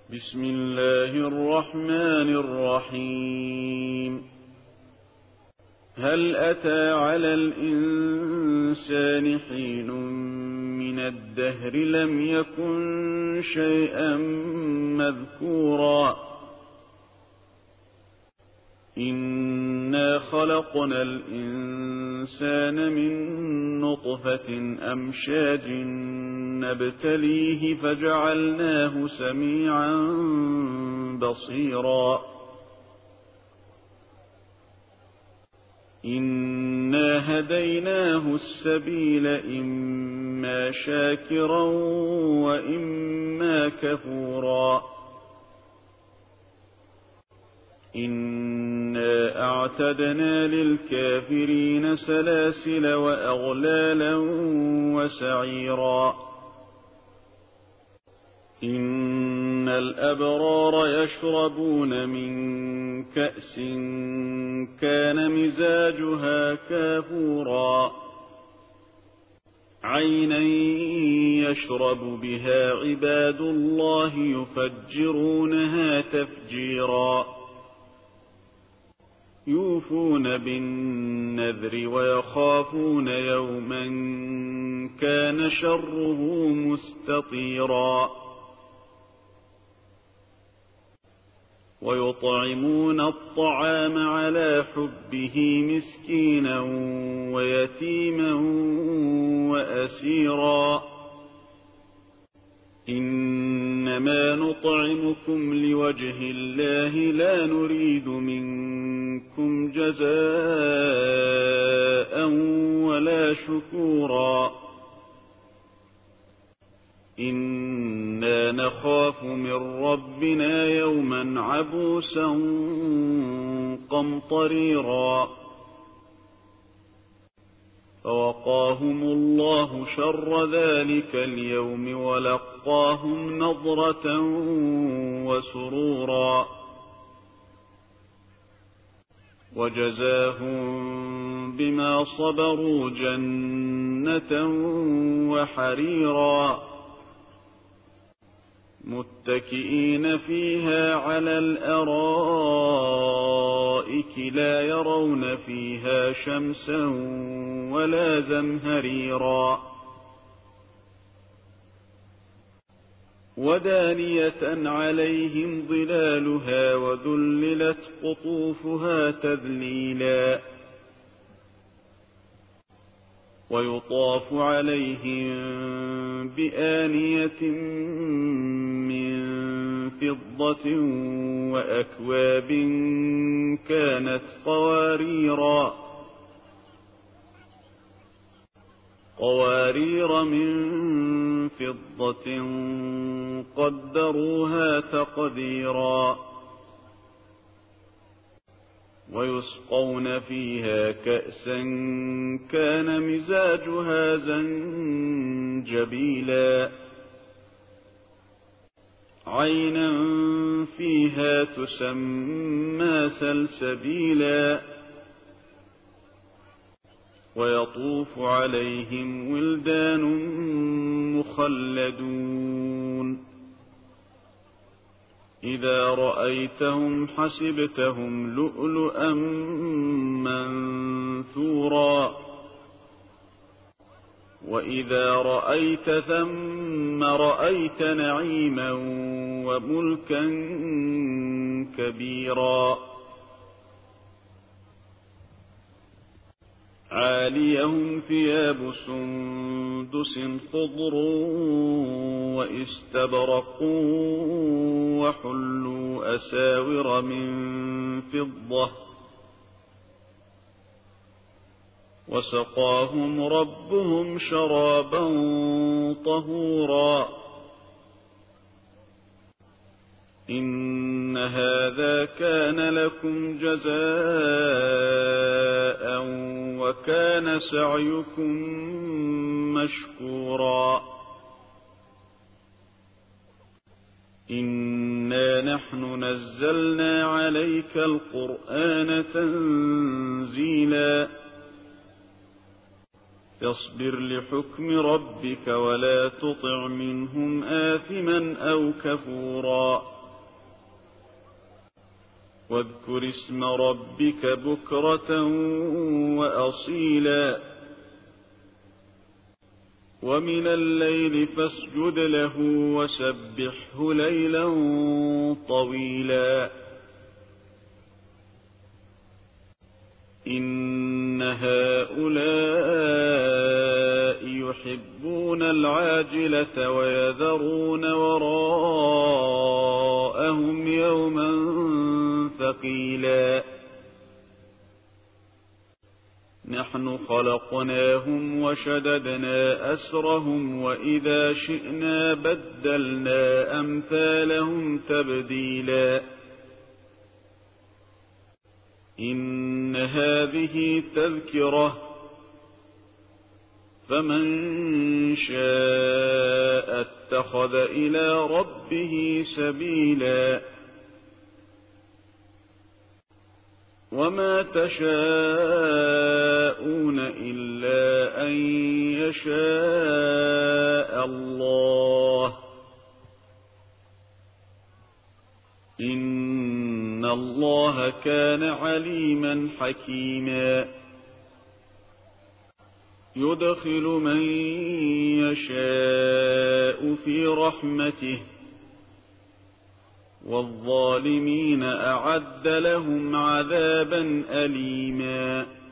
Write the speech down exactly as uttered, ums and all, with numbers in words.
بسم الله الرحمن الرحيم. هل أتى على الإنسان حين من الدهر لم يكن شيئا مذكورا إنا خلقنا الإنسان من نطفة أمشاج نبتليه فجعلناه سميعا بصيرا إنا هديناه السبيل إما شاكرا وإما كفورا إنا أعتدنا للكافرين سلاسل وأغلالا وسعيرا إن الأبرار يشربون من كأس كان مزاجها كافورا عينا يشرب بها عباد الله يفجرونها تفجيرا يوفون بالنذر ويخافون يوما كان شره مستطيرا ويطعمون الطعام على حبه مسكينا ويتيما وأسيرا إنما نطعمكم لوجه الله لا نريد منكم جزاء ولا شكورا إنا نخاف من ربنا يوما عبوسا قمطريرا فوقاهم الله شر ذلك اليوم ولقاهم نضرة وسرورا وجزاهم بما صبروا جنة وحريرا متكئين فيها على الأرائك لا يرون فيها شمسا ولا زمهريرا ودانية عليهم ظلالها وذللت قطوفها تذليلا ويطاف عليهم بآنية من فضة وأكواب كانت قواريرا قوارير من فضة قدروها تقديرا ويسقون فيها كأسا كان مزاجها زنجبيلا عينا فيها تسمى سلسبيلا ويطوف عليهم ولدان مخلدون إذا رأيتهم حسبتهم لؤلؤا منثورا وإذا رأيت ثم رأيت نعيما وملكا كبيرا عاليهم ثياب سندس خضر واستبرق وحلوا أساور من فضة وسقاهم ربهم شرابا طهورا إن هذا كان لكم جزاء وكان سعيكم مشكورا إنا نحن نزلنا عليك القرآن تنزيلا فاصبر لحكم ربك ولا تطع منهم آثما أو كفورا واذكر اسم ربك بكرة وأصيلا ومن الليل فاسجد له وسبحه ليلا طويلا إن هؤلاء يحبون العاجلة ويذرون وراءهم يوما ثقيلا نحن خلقناهم وشددنا أسرهم وإذا شئنا بدلنا أمثالهم تبديلا إن هذه تذكرة فمن شاء اتخذ إلى ربه سبيلا وما تشاءون إلا أن يشاء الله إن الله كان عليما حكيما يدخل من يشاء في رحمته والظالمين أعد لهم عذابا أليما